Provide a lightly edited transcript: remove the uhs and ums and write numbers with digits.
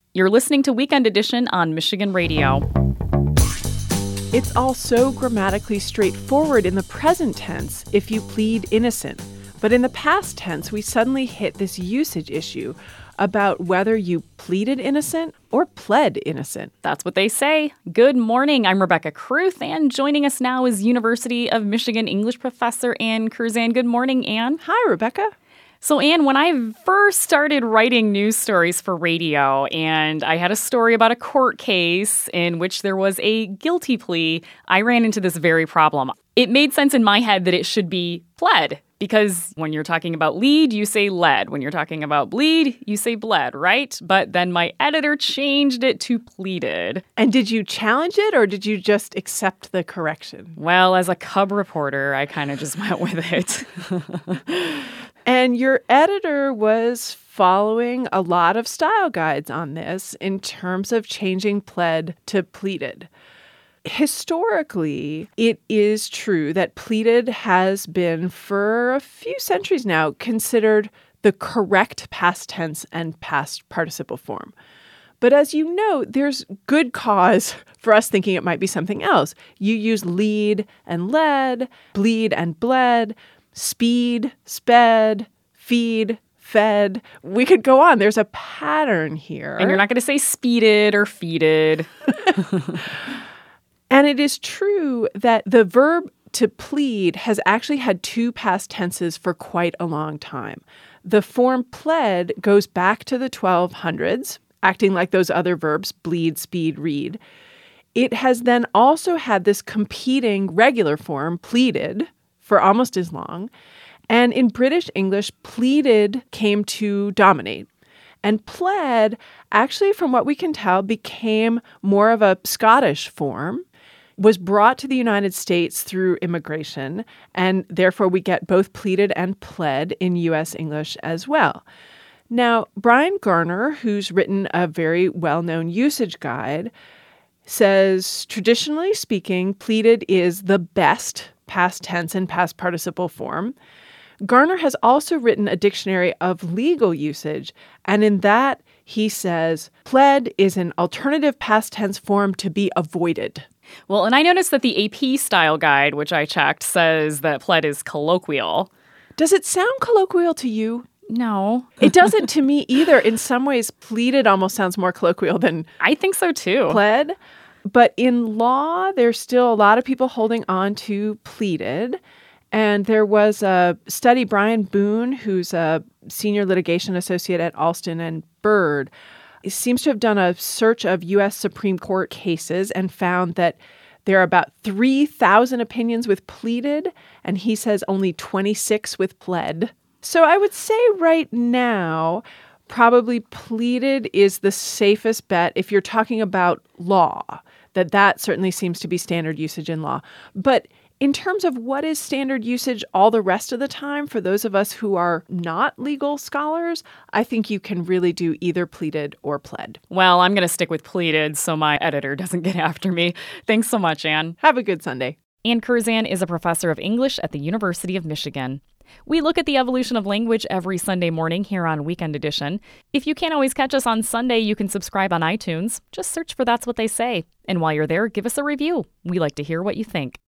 You're listening to Weekend Edition on Michigan Radio. It's all so grammatically straightforward in the present tense if you plead innocent. But in the past tense, we suddenly hit this usage issue about whether you pleaded innocent or pled innocent. That's what they say. Good morning. I'm Rebecca Kruth, and joining us now is University of Michigan English professor Ann Curzan. Good morning, Ann. Hi, Rebecca. So, Ann, when I first started writing news stories for radio, and I had a story about a court case in which there was a guilty plea, I ran into this very problem. It made sense in my head that it should be pled, because when you're talking about lead, you say led. When you're talking about bleed, you say bled, right? But then my editor changed it to pleaded. And did you challenge it, or did you just accept the correction? Well, as a cub reporter, I kind of just went with it. And your editor was following a lot of style guides on this in terms of changing pled to pleaded. Historically, it is true that pleaded has been, for a few centuries now, considered the correct past tense and past participle form. But as you know, there's good cause for us thinking it might be something else. You use lead and led, bleed and bled, speed, sped, feed, fed. We could go on. There's a pattern here. And you're not going to say speeded or feeded. And it is true that the verb to plead has actually had two past tenses for quite a long time. The form pled goes back to the 1200s, acting like those other verbs, bleed, speed, read. It has then also had this competing regular form, pleaded, for almost as long. And in British English, pleaded came to dominate. And pled, actually, from what we can tell, became more of a Scottish form, was brought to the United States through immigration, and therefore we get both pleaded and pled in U.S. English as well. Now, Brian Garner, who's written a very well-known usage guide, says, traditionally speaking, pleaded is the best past tense and past participle form. Garner has also written a dictionary of legal usage, and in that he says, pled is an alternative past tense form to be avoided. Well, and I noticed that the AP style guide, which I checked, says that pled is colloquial. Does it sound colloquial to you? No. It doesn't to me either. In some ways, pleaded almost sounds more colloquial than I think so too. Pled. But in law, there's still a lot of people holding on to pleaded. And there was a study, Brian Boone, who's a senior litigation associate at Alston and Bird, seems to have done a search of U.S. Supreme Court cases and found that there are about 3,000 opinions with pleaded, and he says only 26 with pled. So I would say right now, probably pleaded is the safest bet if you're talking about law, that certainly seems to be standard usage in law. But in terms of what is standard usage all the rest of the time, for those of us who are not legal scholars, I think you can really do either pleaded or pled. Well, I'm going to stick with pleaded so my editor doesn't get after me. Thanks so much, Ann. Have a good Sunday. Ann Curzan is a professor of English at the University of Michigan. We look at the evolution of language every Sunday morning here on Weekend Edition. If you can't always catch us on Sunday, you can subscribe on iTunes. Just search for That's What They Say. And while you're there, give us a review. We like to hear what you think.